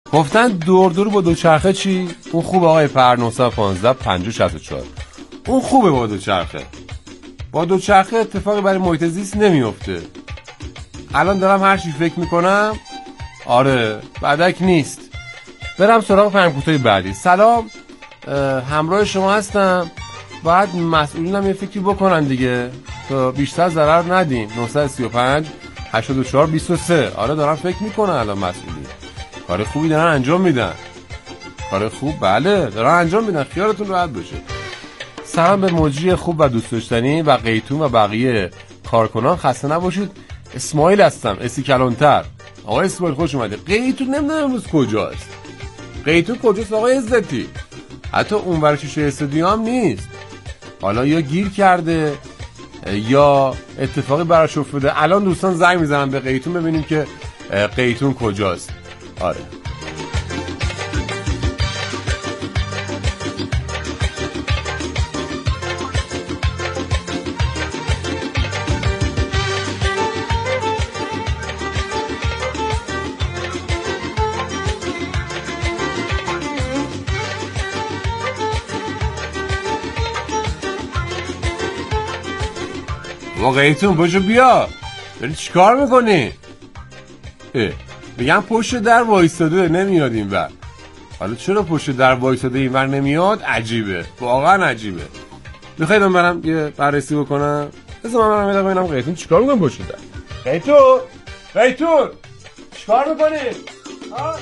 گفتن دور دور با دوچرخه چی؟ اون خوب آقای پر 915 5064. اون خوبه با دوچرخه. با دوچرخه اتفاقی برای محیط زیست نمیفته. الان دارم هر چی فکر میکنم آره بدک نیست. برم سراغ پیام‌کوتای بعدی. سلام، همراه شما هستم. باید مسئولینم یه فکری بکنن دیگه تا بیشتر ضرر ندیم. 935 84 23. آره دارم فکر میکنن الان مسئولین. کار خوبی دارن انجام میدن. کار خوب بله دارن انجام میدن، خیالتون راحت باشه. سلام به مجری خوب و دوست داشتنی و قیتون و بقیه کارکنان، خسته نباشید. اسماعیل هستم، اسی کلانتر. آقای اسماعیل خوش اومده. قیتون نمیدونم امروز کجاست. قیتون کجاست آقای عزتی؟ حتی اون ور شیشه استودیو هم نیست. حالا یا گیر کرده یا اتفاقی براش افتاده. الان دوستان زنگ میزنن به قیتون ببینیم که قیتون کجاست. آره قیتون باشو بیا. داری چیکار میکنی؟ بگم پشت در وایستاده نمیاد این ور. حالا چرا پشت در وایستاده این ور نمیاد؟ عجیبه، واقعا عجیبه. میخواید من برم یه بررسی بکنم؟ بذار من برم ببینم قیتون چیکار میکنه پشت در. قیتون چیکار میکنی؟ ها؟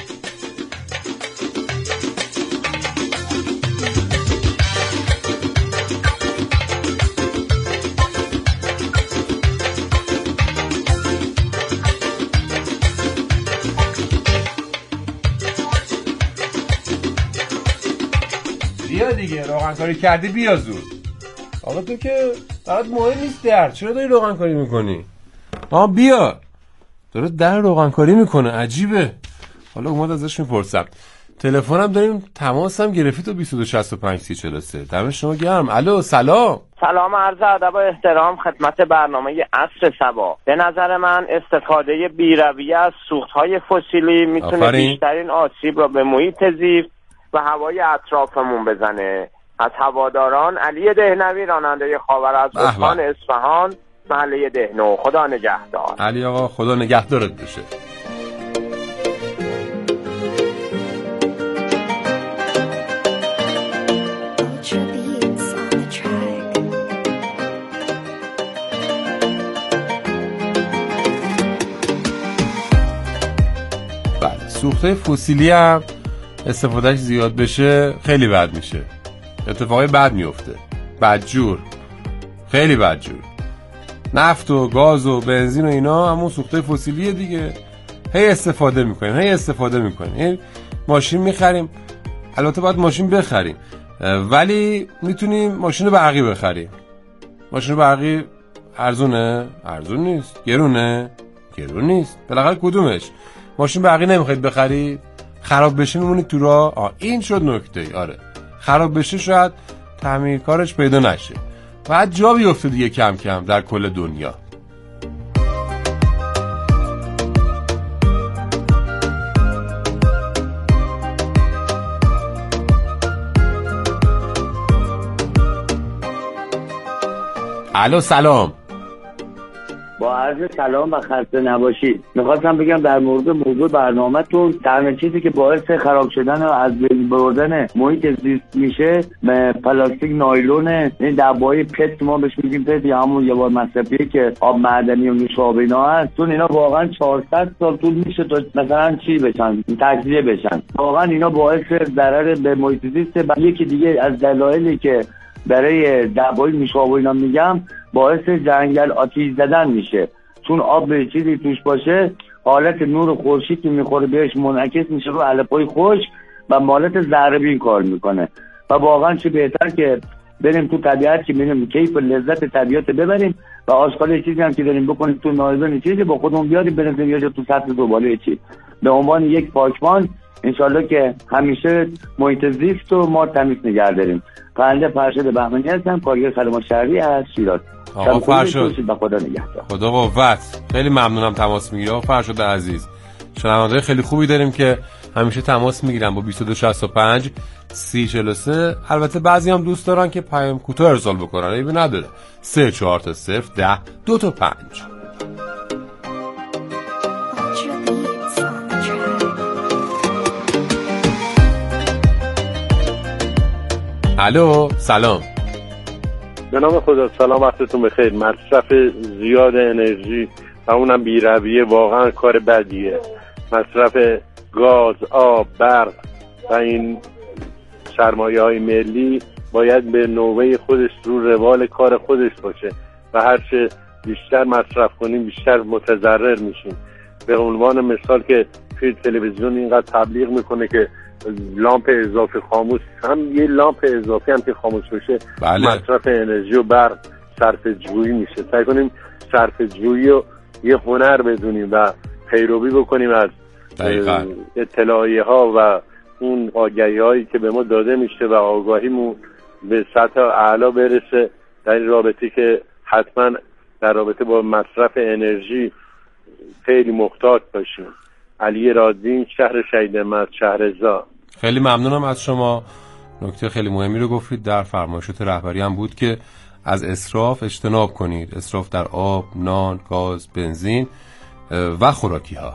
بیا دیگه، روغن کاری کردی بیا زود. آقا تو که برات مهم نیست در، چرا داری روغن کاری میکنی؟ بیا. داره در روغن کاری میکنه، عجیبه. حالا اومد ازش میپرسم. تلفنم داریم، تماسم گرفتی تو 2265 3043. دم شما گرم. الو سلام. سلام، عرض ادب و احترام خدمت برنامه عصر صبا. به نظر من استفاده بی‌رویه از سوخت‌های فسیلی میتونه بیشترین آسیب را به محیط زیست و هوای اطرافمون بزنه. از هواداران علی دهنوی، راننده خاور از استان اصفهان، محله دهنو. خدا نگهدار. علی آقا خدا نگهدارت بشه. بله، سوخته فسیلی هم استفادهش زیاد بشه خیلی بد میشه. اتفاقی بد میفته. بدجور، خیلی بدجور. نفت و گاز و بنزین و اینا همون سوخته فسیلیه دیگه. هی استفاده میکنیم. این ماشین میخریم، البته باید ماشین بخریم، ولی میتونیم ماشین برقی بخریم. ماشین برقی ارزونه؟ ارزون نیست. گرونه؟ گرون نیست. بالاخره کدومش؟ ماشین برقی نمیخواید بخرید؟ خراب بشه میمونید تو راه. این شد نکته. آره خراب بشه شاید تعمیرکارش پیدا نشه، بعد جا بیفته دیگه کم کم در کل دنیا. الو سلام. با عرض سلام و خسته نباشید. میخواستم بگم در مورد موضوع برنامه‌تون، تنها چیزی که باعث خراب شدن و از بین بردن محیط زیست میشه پلاستیک نایلون، این دبای پت، ما بهش میگیم پت، یا همون یه بار مصرفی که آب معدنی و نوشابه اینا هست. چون اینا واقعا 400 سال طول میشه تا مثلا چی بشن، تجزیه بشن. واقعا اینا باعث ضرر به محیط زیست. یکی دیگه از دلایلی که برای دبای نوشابه اینا میگم، باعث جنگل آتیش زدن میشه. چون آب چیزی توش باشه، حالت نور خورشید که میخوره بهش منعکس میشه رو علفای خشک و حالت ذره بین کار میکنه. و واقعا چه بهتر که بریم تو طبیعت، که بریم کیف و لذت طبیعت ببریم و آشغال چیزی هم که داریم بکنیم تو نایلون چیزی با خودمون بیاریم بریم یه جا تو سطح زباله چی به عنوان یک پاکبان، انشالله که همیشه محیط زیست و ما تمیز نگه داریم. پرنده فرشاد بهمنی هستم، کارگر خدمات شهری از شیراز. آقا فرشاد خدا نگهدار. خدا قوت. خیلی ممنونم تماس میگیری آقا فرشاد عزیز. شنونده‌های خیلی خوبی داریم که همیشه تماس میگیرم با 2265 3043. البته بعضی هم دوست دارن که پیام کوتاه ارسال بکنن، ایبی نداره. 34 تا 0 10 2 تا 5. الو، سلام. به نام خدا. سلام، وقتتون بخیر. مصرف زیاد انرژی و اونم بی‌رویه واقعا کار بدیه. مصرف گاز، آب، برق و این سرمایه‌های ملی باید به نوبه خودش رو روال کار خودش باشه و هرچه بیشتر مصرف کنیم بیشتر متضرر میشیم. به عنوان مثال که توی تلویزیون اینقدر تبلیغ میکنه که لامپ اضافی خاموش، هم یه لامپ اضافی هم که خاموش بشه مصرف انرژی و برق صرفه‌جویی میشه. سعی کنیم صرفه‌جویی رو یه هنر بدونیم و پیروی بکنیم از اطلاعیه ها و اون آگهی هایی که به ما داده میشه و آگاهیمون به سطح اعلا برسه در این رابطه که حتما در رابطه با مصرف انرژی خیلی محتاط باشیم. علی رادین، شهر شهید مهد، شهرزاد. خیلی ممنونم از شما. نکته خیلی مهمی رو گفتید. در فرمایشات رهبری هم بود که از اسراف اجتناب کنید. اسراف در آب، نان، گاز، بنزین و خوراکی ها.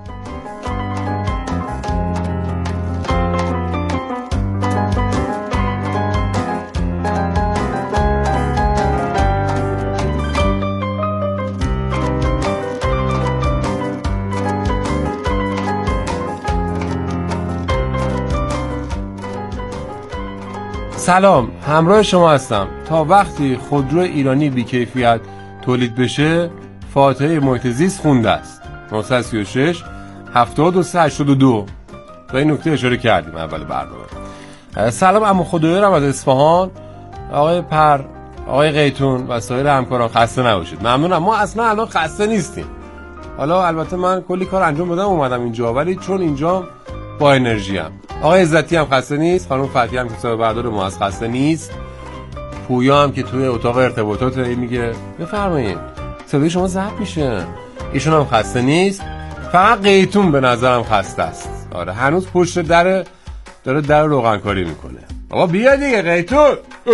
سلام، همراه شما هستم. تا وقتی خودرو ایرانی بی‌کیفیت تولید بشه فاتحه محیط زیست خونده است. 936 73 82 به این نکته اشاره کردیم اول برنامه. سلام عمو خدایارم از اصفهان. آقای پر، آقای قیتون و سایر همکاران خسته نباشید. ممنونم. ما اصلا الان خسته نیستیم. حالا البته من کلی کار انجام دادم اومدم اینجا، ولی چون اینجا با انرژی ام. آقای عزتی هم خسته نیست، خانم فتحی هم که صاحب بردار ما از خسته نیست، پویا هم که توی اتاق ارتباطات میگه بفرمایید صدای شما ضبط میشه، ایشون هم خسته نیست. فقط قیتون به نظرم خسته است. آره هنوز پشت داره روغنکاری میکنه. بابا بیا دیگه قیتون.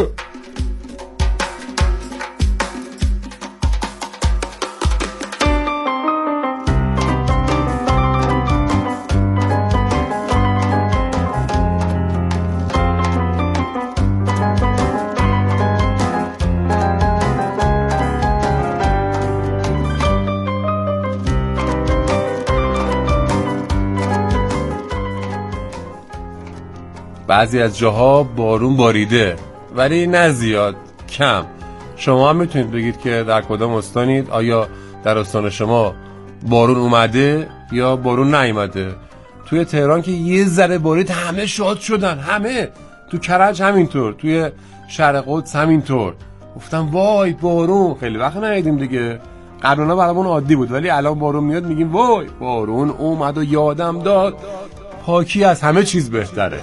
بعضی از جاها بارون باریده ولی نه زیاد، کم. شما هم میتونید بگید که در کدام استانید. آیا در استان شما بارون اومده یا بارون نیومده؟ توی تهران که یه ذره بارید همه شاد شدن، همه. تو کرج همینطور، توی شرق قدس همینطور. گفتم وای بارون، خیلی وقت ندیدیم دیگه. قبلا برامون عادی بود ولی الان بارون میاد میگیم وای بارون اومد و یادم داد پاکی از همه چیز بهتره.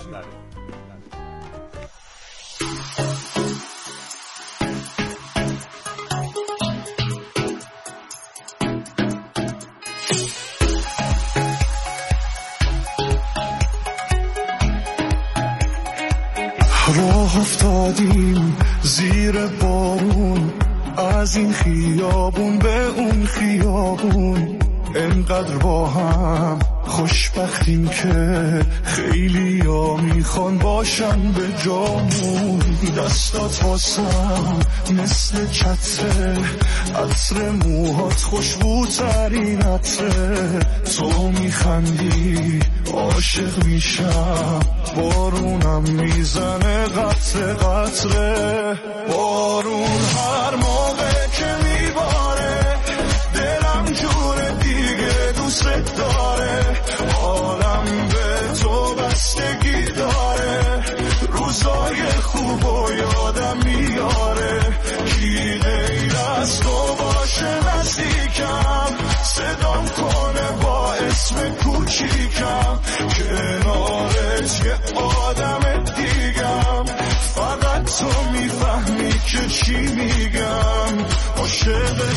راه افتادیم زیر بارون، از این خیابون به اون خیابون، انقدر با هم خوشبختیم که خیلی ها میخوان باشن به جامون. دستات واسم مثل چتره، عطر موهات خوشبوترین عطره. تو میخندی عاشق میشم، بارونم میزنه قطره قطره. بارون هر موقع که میباره دلم جور دیگه دوست داره. عالم به تو بستگی داره، روزای خوب و یادم میاره. کی غیر از تو باشه نزدیکم، صدام کنه با اسم کوچیکم. کنارت یه آدم دیگم، فقط تو میفهمی که چی میگم. عاشقت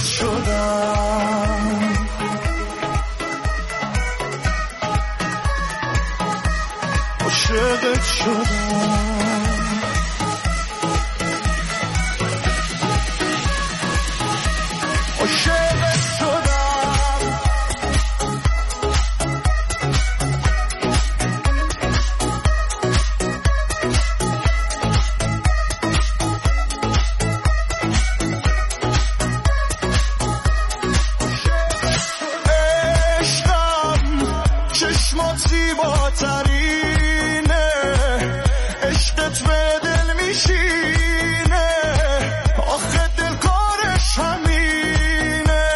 شدم. عاشقت شدم عاشقت شدم چشمات زیباترینه عشقت به دل میشینه آخه دل کارش همینه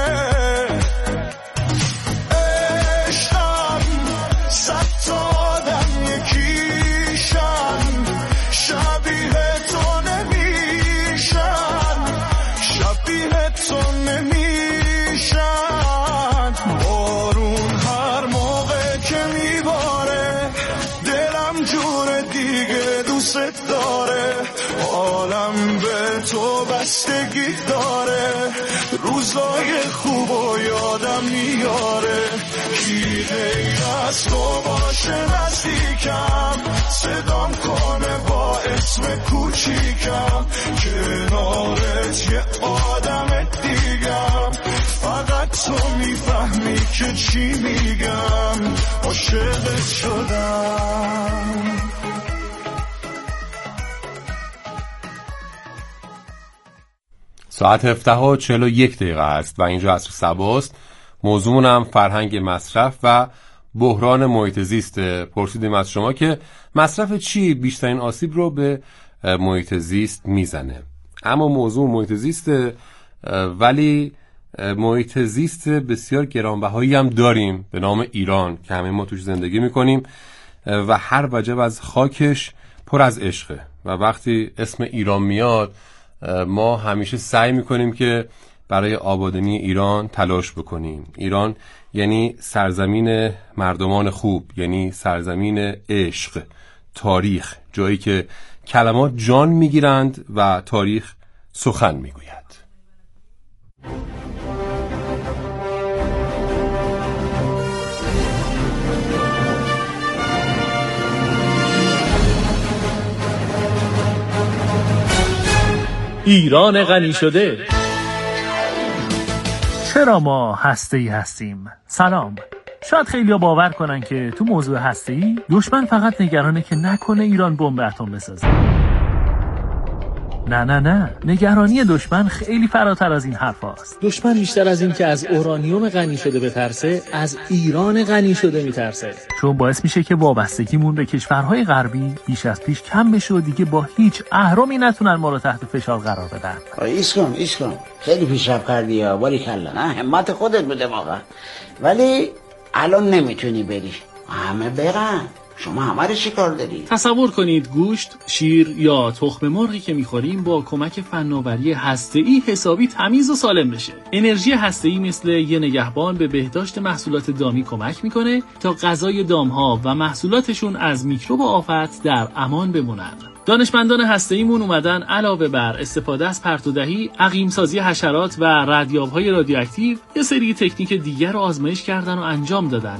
عشقم صد تا آدم یکیشن شبیه تو نمیشن شبیه تو نمیشن بارون هر موقع که میباره دلم جور دیگه دوست داره عالم به تو بستگی داره روزای خوب و یادم میاره کی غیر از تو باشه نزدیکم صدام کنه با اسم کوچیکم کنارت یه آدم دیگم فقط تو میفهمی که چی میگم عاشقت شدم ساعت 17:41 است و اینجا عصر صباست. موضوعمون هم فرهنگ مصرف و بحران محیط زیست. پرسیدیم از شما که مصرف چی بیشترین آسیب رو به محیط زیست میزنه. اما موضوع محیط زیست، ولی محیط زیست بسیار گرانبهایی هم داریم به نام ایران که همه ما توش زندگی میکنیم و هر وجب از خاکش پر از عشقه و وقتی اسم ایران میاد ما همیشه سعی میکنیم که برای آبادانی ایران تلاش بکنیم. ایران یعنی سرزمین مردمان خوب، یعنی سرزمین عشق، تاریخ، جایی که کلمات جان میگیرند و تاریخ سخن میگوید. ایران غنی شده. چرا ما هسته‌ای هستیم؟ سلام. شاید خیلی‌ها باور کنن که تو موضوع هسته‌ای دشمن فقط نگرانه که نکنه ایران بمب اتم بسازه. نه، نگرانی دشمن خیلی فراتر از این حرف هاست. دشمن بیشتر از این که از اورانیوم غنی شده بترسه، از ایران غنی شده میترسه، چون باعث میشه که وابستگیمون به کشورهای غربی بیش از پیش کم بشه و دیگه با هیچ اهرمی نتونن ما رو تحت فشار قرار بدن. ایش کن خیلی پیشرفت کردی یا باریکلا، نه همت خودت بوده واقعا، ولی الان نمیتونی بری، همه برن، شما همه رو چیکار داری؟ تصور کنید گوشت، شیر یا تخم مرغی که میخوریم با کمک فناوری هسته‌ای حسابی تمیز و سالم بشه. انرژی هسته‌ای مثل یه نگهبان به بهداشت محصولات دامی کمک میکنه تا غذای دامها و محصولاتشون از میکروب و آفت در امان بمونن. دانشمندان هسته‌ایمون اومدن علاوه بر استفاده از پرتودهی، عقیم‌سازی حشرات و ردیاب‌های رادیواکتیو یه سری تکنیک دیگر رو آزمایش کردن و انجام دادن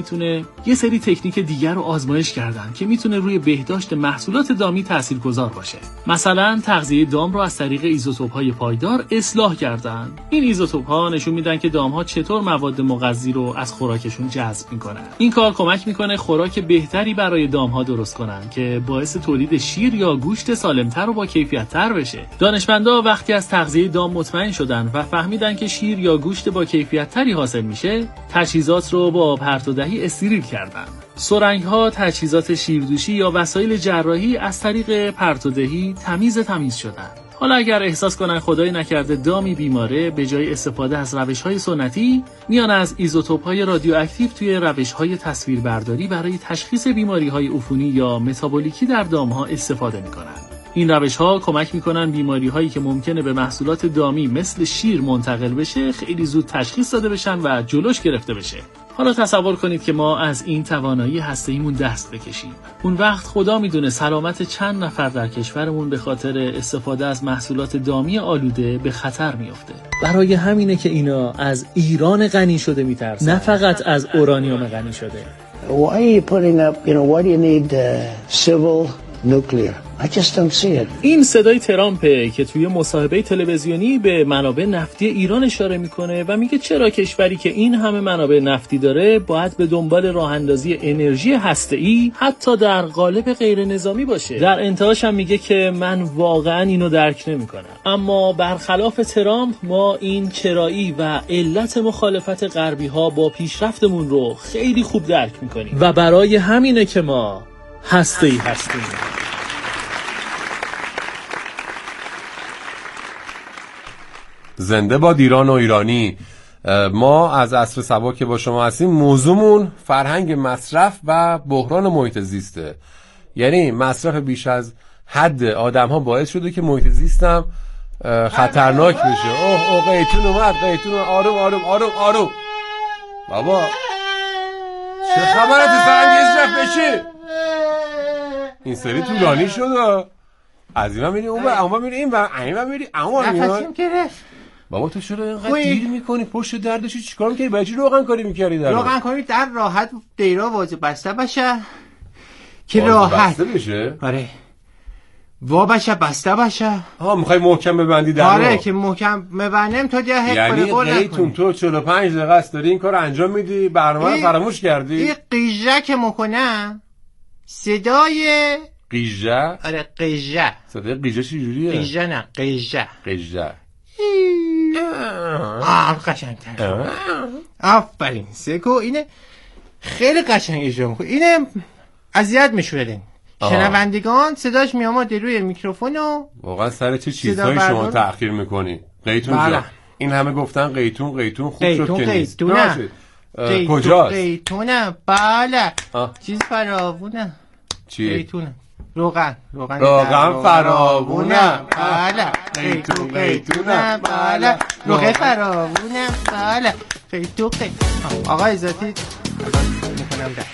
که میتونه روی بهداشت محصولات دامی تاثیرگذار باشه. مثلا تغذیه دام رو از طریق ایزوتوپ‌های پایدار اصلاح کردن. این ایزوتوپ‌ها نشون میدن که دام‌ها چطور مواد مغذی رو از خوراکشون جذب میکنن. این کار کمک میکنه خوراک بهتری برای دام‌ها درست کنن که باعث تولید شیر یا گوشت سالمتر و با کیفیت‌تر بشه. دانشمندا وقتی از تغذیه دام مطمئن شدن و فهمیدن که شیر یا گوشت با کیفیت‌تری حاصل میشه، تجهیزات رو با پرتودهی استریل کردن. سرنگ‌ها، تجهیزات شیردوشی یا وسایل جراحی از طریق پرتودهی تمیز شدن. حالا اگر احساس کنن خدای نکرده دامی بیماره، به جای استفاده از روش‌های سنتی میان از ایزوتوپ‌های رادیواکتیو توی روش‌های تصویربرداری برای تشخیص بیماری‌های عفونی یا متابولیکی در دام‌ها استفاده می‌کنن. این روش‌ها کمک می‌کنن بیماری‌هایی که ممکنه به محصولات دامی مثل شیر منتقل بشه خیلی زود تشخیص داده بشن و جلوش گرفته بشه. حالا تصور کنید که ما از این توانایی هسته‌ایمون دست بکشیم. اون وقت خدا میدونه سلامت چند نفر در کشورمون به خاطر استفاده از محصولات دامی آلوده به خطر میفته. برای همینه که اینا از ایران غنی شده میترسن، نه فقط از اورانیوم غنی شده. Why are you putting up, why do you need civil nuclear? I just don't see it. این صدای ترامپه که توی مصاحبه تلویزیونی به منابع نفتی ایران اشاره میکنه و میگه چرا کشوری که این همه منابع نفتی داره باید به دنبال راه اندازی انرژی هسته‌ای حتی در قالب غیر نظامی باشه. در انتهاش هم میگه که من واقعا اینو درک نمیکنم. اما برخلاف ترامپ ما این چرایی و علت مخالفت غربی ها با پیشرفتمون رو خیلی خوب درک میکنیم و برای همینه که ما هسته‌ای هستیم. زنده با ایران و ایرانی. ما از عصر صبا که با شما هستیم موضوعمون فرهنگ مصرف و بحران محیط زیسته. یعنی مصرف بیش از حد آدم ها باعث شده که محیط زیستم خطرناک بشه. اوه قیتون اومد. آروم بابا چه خبره؟ تو فرنگیز رفت بشی این سری طولانی شد. از این میری اون میری این و این میری اون نفسیم گرفت. بابا تو چرا اینقدر دیر میکنی؟ پشت دردشی چیکار میکنی؟ برای چی روغن کاری میکردی در روغن کاری در راحت دیرا واجه بسته باشه که راحت بسته بشه؟ آره وا بسته باشه. میخوای محکم ببندی در آره که محکم ببندم تو دیگه هیچ یعنی قیتون تو 45 دقیقه است داری این کار انجام میدی، برنامه رو فراموش کردی؟ این قیژه که میکنم صدای قیژه؟ آره قیژه. صدای قیژه چه جوریه؟ قیژه نه قیژه قشنگ‌تر. آفرین سکو اینه خیلی قشنگه شما. اینه اذیت میشودن شنوندگان صداش میامد روی میکروفون و واقعا سر چه چیزهایی شما تأخیر میکنی قیتون جان؟ این همه گفتن قیتون خوب شد که نیست. کجاست قیتونه؟ بله چیز فراوونه. چی؟ قیتونه روغن فراوونه. بله قیتونه. بله روغن فراوونه. بله قیتون. آقا عزتی میکنم ده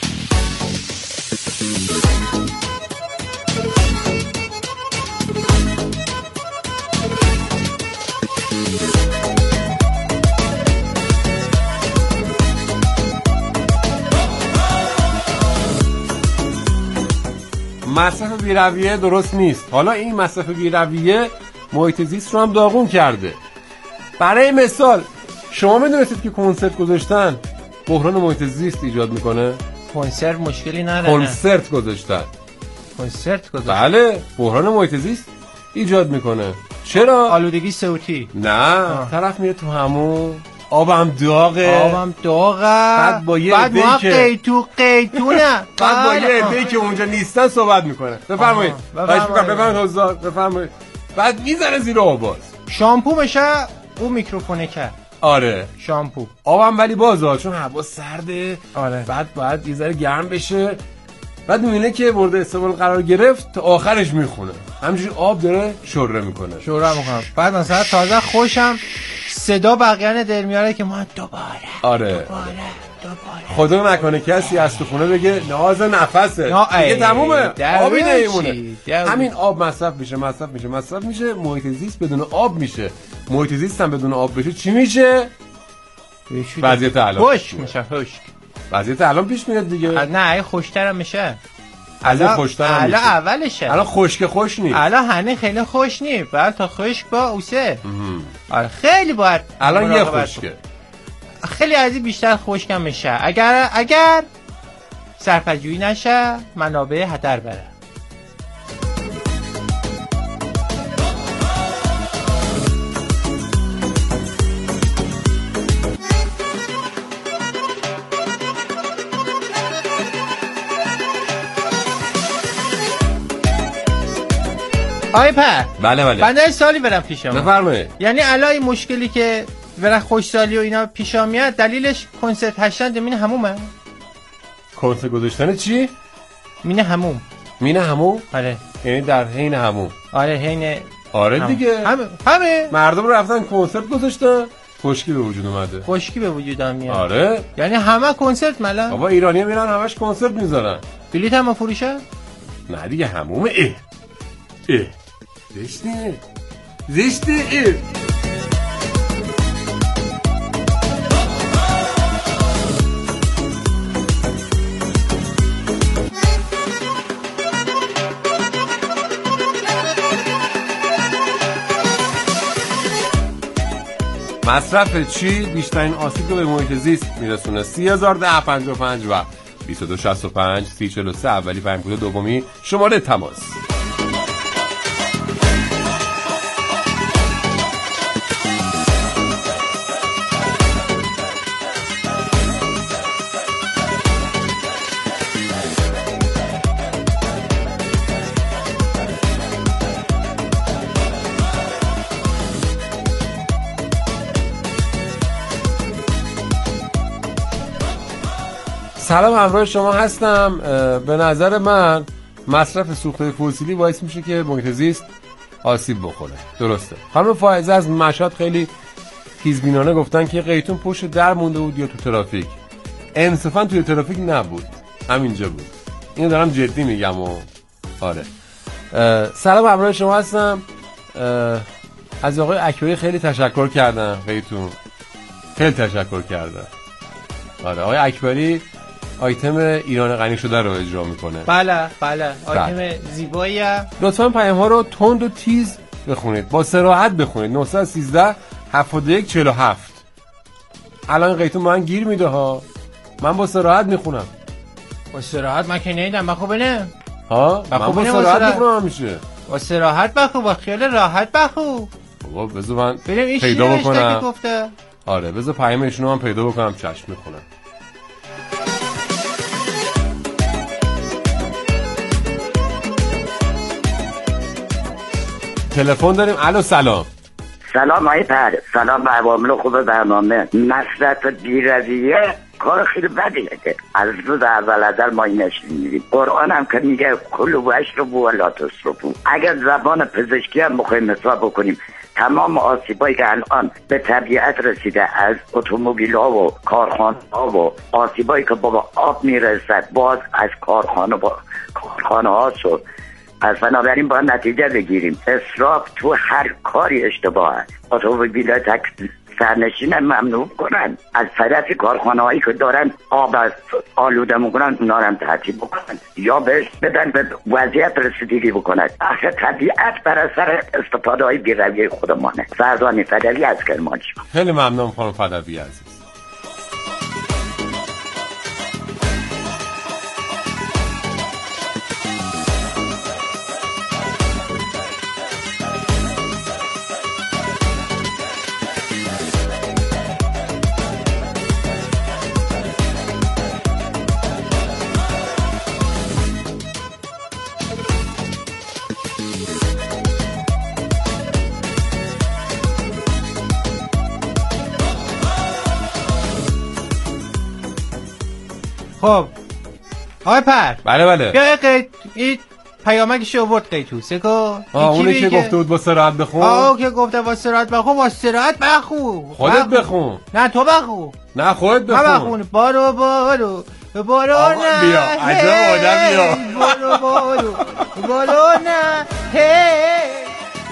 مصرف بی‌رویه درست نیست. حالا این مصرف بی‌رویه محیط زیست رو هم داغون کرده. برای مثال شما میدونستید که کنسرت گذاشتن بحران محیط زیست ایجاد میکنه؟ کنسرت مشکلی نداره. کنسرت گذاشتن. بله بحران محیط زیست ایجاد میکنه. چرا؟ آلودگی صوتی. نه طرف میره تو همون آبم داغه. بعد با یه عده‌ای که قیتونه بعد با یه عده‌ای که اونجا نیستن صحبت میکنه. بفرمایید. بفرمایید. بعد میذاره زیر آب. شامپو میشه اون میکروفونه که آره شامپو آبم ولی بازه چون هوا سرده. آره بعد باید یه ذره گرم بشه. بعد میبینه که مورد استعمال قرار گرفت تا آخرش میخونه همینجوری آب داره شوره میکنه. بعد مثلا تازه خوشم صدا بقیه در میاره که ما دوباره آره خدا نکنه کسی از تو خونه بگه ناز نفسه دیگه تمومه آبی نمیمونه. همین آب مصرف میشه محیط زیست بدون آب میشه. محیط زیست هم بدون آب بشه چی میشه؟ وضعیت الان خشک میشه. وضعیت الان پیش میاد دیگه. نه خوشتر میشه. الان اولشه. الان خشک خوش نیست. الان هنه خیلی خوش نیست. بعد تا خشک با اوسه. آره خیلی باید الان یه خشکه. خیلی از این بیشتر خشکم میشه. اگر صرفه‌جویی نشه منابع هدر بره. بله بنده سالی برم پیشم. بفرمایید. یعنی الان مشکلی که برای خوشسالی و اینا پیش میاد دلیلش کنسرت هشتن مینه همومه. کنسرت گذاشتن چی؟ مینه هموم؟ آره. یعنی در حین هموم. آره حین. آره هموم. دیگه. همه مردم رفتن کنسرت گذاشتن خشکی به وجود اومده. خشکی به وجود میاد. آره. یعنی همه کنسرت ملا. بابا ایرانی‌ها میرن همش کنسرت میذارن. بلیط هم فروشه؟ نه دیگه همومه. زشته. مصرف چی بیشترین آسیب رو به محیط زیست میرسونه؟ 301055 و 2265 3043 اولی پیام کد دومی شماره تماس. سلام، همراه شما هستم. به نظر من مصرف سوختهای فسیلی باعث میشه که محیط زیست آسیب بخوره. درسته. خانم فائزه از مشهد خیلی تیزبینانه گفتن که قیتون پشت در مونده بود یا تو ترافیک. انصافا توی ترافیک نبود، همینجا بود. اینو دارم جدی میگم. و آره سلام، همراه شما هستم. از آقای اکبری خیلی تشکر کردن. قیتون خیلی تشکر کردن. آره آقای اکبری آیتم ایران غنی شده رو اجرا میکنه. بله آیتم زیباییه. لطفاً پیام ها رو تند و تیز بخونید، با صراحت بخونید. 913 71 47. الان قیتون من گیر میده ها، من با صراحت میخونم. با صراحت من که نیدم بخو بنه ها، من با صراحت میخونم میشه. با صراحت بخو، با خیال راحت بخو. بابا بذار من پیدا بکنم. آره بذار پیام ایشونو من پیدا بکنم. چشم میخونم. تلفن داریم. الو سلام. سلام آقای پر، سلام به عوامل خوب برنامه. مصرف بی‌رویه کار خیلی بدیه که از روز اول ازل ما اینش می‌بینیم. قرآن هم که میگه کلوا واشربوا ولا تسرفوا. اگر زبان پزشکی هم بخوایم حساب بکنیم، تمام آسیبایی که الان به طبیعت رسیده از اتومبیل‌ها و کارخانه‌ها و آسیبایی که با آب میرسد باز از کارخانه‌ها شد. پس بنابراین باید نتیجه بگیریم. اسراف تو هر کاری اشتباهه. اتومبیل سرنشین ممنوع کنن، از طرف کارخانه‌هایی که دارن آب آلوده میکنن اونا هم تعطیل بکنن یا بهش بدن به وضعیت رسیدگی بکنن. آخه طبیعت بر اثر استفاده های بی‌رویه خودمانه. فرزانه فدوی از کرمانشاه. خیلی ممنون خانم فدوی عزیز. خب آقای پر. بله بیا این پیامکش آورد قیتو سکو. اونی که گفته بود با صراحت بخون. که گفته با صراحت بخون. با صراحت بخون. خودت بخون. نه تو بخون. نه خودت بخون. بارو نه بیا عجب آدم بیا. بارو نه هی.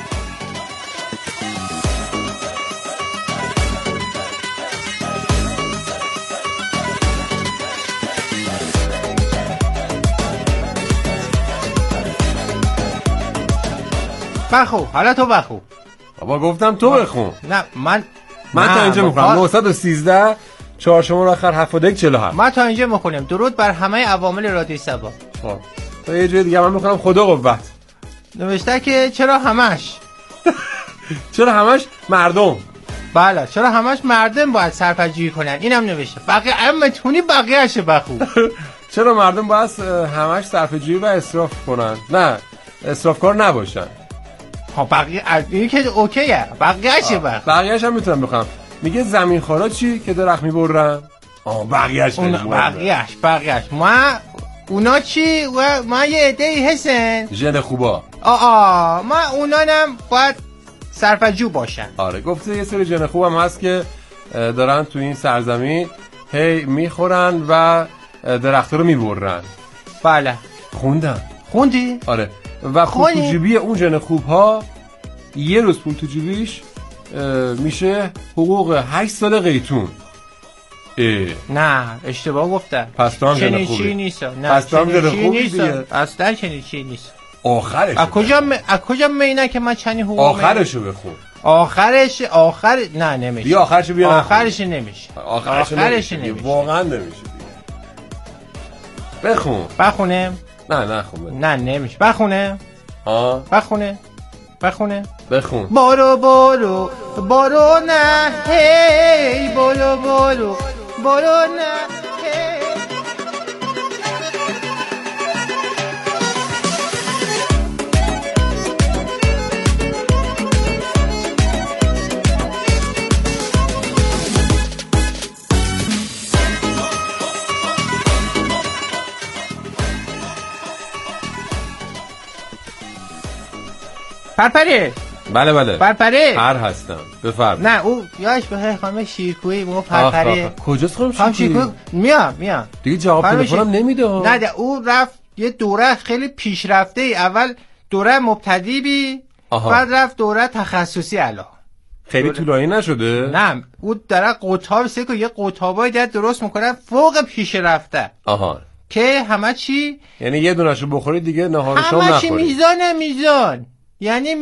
بخو، حالا تو بخو. بابا گفتم تو بخون. نه من تا اینجا میخونم. 913 4 شماره آخر 71 47. من تا اینجا میخونم. درود بر همه عوامل رادیو سبا. خب تا یه جای دیگه من میخونم خدا قوت. نوشته که چرا همش چرا همش مردم. بله چرا همش مردم باید صرفه‌جویی کنن. اینم نوشته. بقیه امتونی بقیه‌اش بخو. چرا مردم باید همش صرفه‌جویی و اسراف کنن؟ نه اسرافکار نباشن. ها بقیه این که اوکیه. بقیه‌اش بقیه‌اش هم میتونم بخوام. میگه زمینخوارا چی که درخت میبرن؟ بقیه‌اش بقیه‌اش ما اونا چی؟ و ما یه عده‌ای هستن ژن خوبا. ما اونانم باید صرفه‌جو باشن. آره گفته یه سری ژن خوب هم هست که دارن تو این سرزمین هی میخورن و درخت رو میبرن. بله خوندی؟ آره و پول تو جیبی اون ژن خوب ها یه روز پول تو جیبیش میشه حقوق 8 سال قیتون. نه اشتباه گفته. پس تو هم ژن خوبی نیست. نه پس تو هم ژن خوبی دیگه. اصلا چنین چی نیست. آخرش از کجا مینه که من چنین حقوق آخرشو بخون. نه نمیشه. بیا آخرش بیا. آخرش نمیشه. آخرش نمیشه. واقعا نمیشه. بخونم؟ نه خون. نه نمیشه. بخونه؟ بخون. برو نه هی برو نه هی. پرپره. بله پرپره هر هستم بفرم. نه او یاش به خانم شیرکویی مو پرپره. کجاست خانم شیرکویی؟ میام دیگه جواب تلفنم نمیده. نه او رفت یه دوره خیلی پیشرفته ای. اول دوره مبتدی بعد رفت دوره تخصصی الان. خیلی طولانی نشده؟ نه او داره قطاب سکو یه قطابای درست میکنه فوق پیشرفته. که همه چی یعنی یه دونهشو بخوری دیگه نهار شام نخوری. همه چی میزان یعنی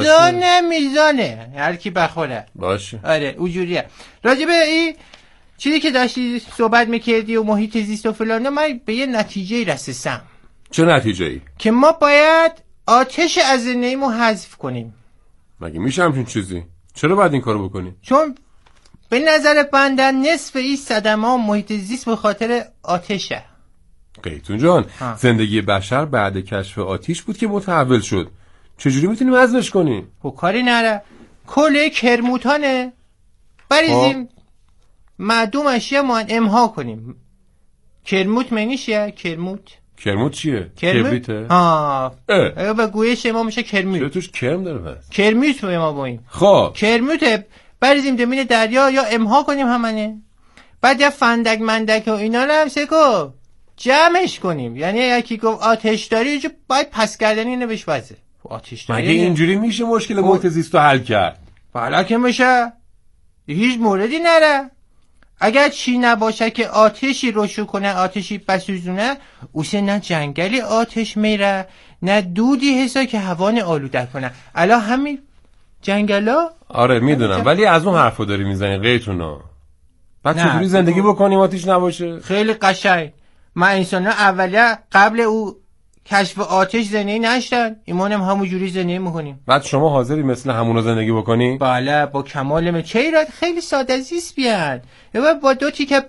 میزانه هر کی بخوره. باشه. آره اونجوریه. راجبه این چیزی که داشتی صحبت میکردی و محیط زیست و فلانه، من به یه نتیجه رسیدم. چه نتیجه‌ای؟ که ما باید آتش از زندگیمو حذف کنیم. مگه میشه همچین چیزی؟ چرا باید این کارو بکنی؟ چون به نظر بنده نصف این صدمه محیط زیست به خاطر آتشه. قیتون جان زندگی بشر بعد کشف آتش بود که متحول شد. چجوری میتونیم حذفش کنیم؟ خب کاری نره. کل کرموتانه بریزیم معدوم اشیا ما امها کنیم. کرموت منیشه؟ کرموت چیه؟ کبریته؟ به گویش ما میشه کرموت. چرا توش کرم داره پس؟ کرموت به ما بایم. خب کرموت بریزیم زمین دریا یا امها کنیم همانه. بعد یا فندک مندک و اینا رو هم سکو جمعش کنیم. یعنی یکی گفت آتش داری باید پس کردنی اینو بهش وزه. آتش مگه اینجوری میشه مشکل محیط زیست رو حل کرد؟ بالا که میشه. هیچ موردی نره. اگر چی نباشه که آتشی روشن کنه، آتشی بسوزونه، اوسه نه جنگلی آتش میره نه دودی حسا که هوان آلوده کنه. الان همین جنگلا. آره میدونم ولی از اون حرفو داری میزنی قیتونا. بعد چجوری زندگی بکنیم آتش نباشه؟ خیلی قشنگ. ما انسانا اولیه قبل او کشف آتش زندگی نشدن، ایمانم همون جوری زندگی میکنیم. بعد شما حاضری مثل همونا زندگی بکنی؟ بله با کمال چرا خیلی ساده زیست بیان. با 2 تیکه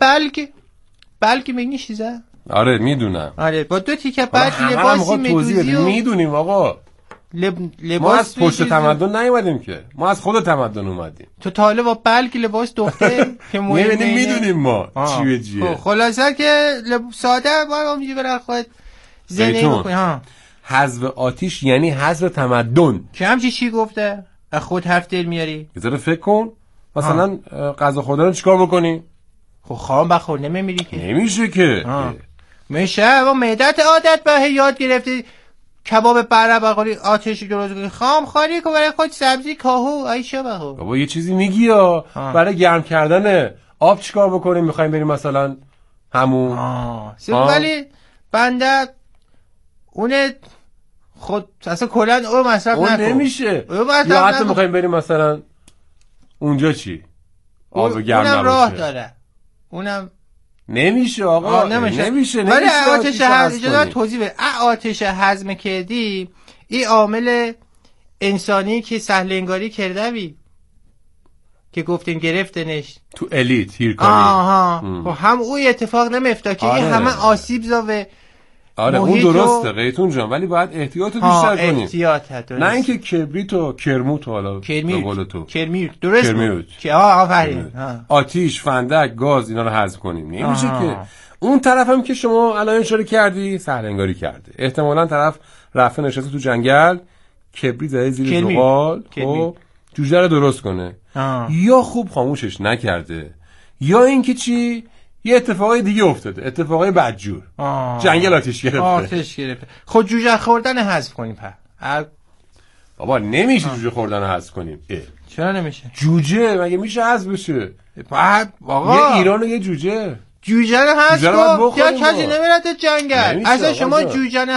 بلگ میگنیشیزه. آره میدونم. آره با 2 تیکه بلگ لباسی میدوزی و میدونیم آقا. ما از پشت تمدن نیومدیم که، ما از خود تمدن اومدیم. تو طالب با بلگ لباس دخته که میدونیم ما چی به چیه. خلاصه که ساده با اونجوری برای خود زندگی بکنی. حذف آتش یعنی حذف تمدن. که همچی چی گفته؟ خود حرف دل میاری؟ یه ذره فکر کن. مثلا غذا خوردن رو چیکار بکنی؟ خب خام بخور نمیمیری که. نمیشه که. میشه و معدت عادت به یاد گرفتی کباب بره بخوری آتش درست کنی خام خالی که برای خود سبزی کاهو ایشا بخور. بابا یه چیزی میگی یا برای گرم کردن آب چیکار بکنیم؟ میخوایم بریم مثلا همون. ولی بنده اون خود اصلا کلا او مصرف نکن. اون نمیشه. یا حتی میخوایم بریم مثلا اونجا چی؟ آب گرم نباشه. اونم راه داره. اونم نمیشه آقا. نمیشه. ولی آتش هضم توضیح بده. آتش هضم کردی این عامل انسانی که سهل انگاری کرده بی که گفتین گرفتنش تو الیت هیرکاری. خب هم اون اتفاق نمیفته که این همه آسیب زاوه. آره اون درسته قیتون جان ولی باید احتیاط بیشتر کنیم. نه اینکه کبریت و کرموت حالا به قول تو درست که آفرین آتیش فندک گاز اینا رو حذف کنیم. نمیشه که. اون طرف هم که شما الان اشاره کردی سهل انگاری کرده. احتمالاً طرف رفته نشسته تو جنگل کبریت زده زیر زغال خب جوجه رو درست کنه. یا خوب خاموشش نکرده یا اینکه چی یه اتفاقای دیگه افتاده. اتفاقای بدجور. جنگل آتش گرفته. خود جوجه خوردن حذف کنیم بابا نمیشه جوجه خوردن حذف کنیم. چرا نمیشه؟ جوجه مگه میشه حذف بشه؟ بعد آقا یه ایران و یه جوجه رو حذف کن. یا کسی نمیره تو جنگل. اصلا شما جوجه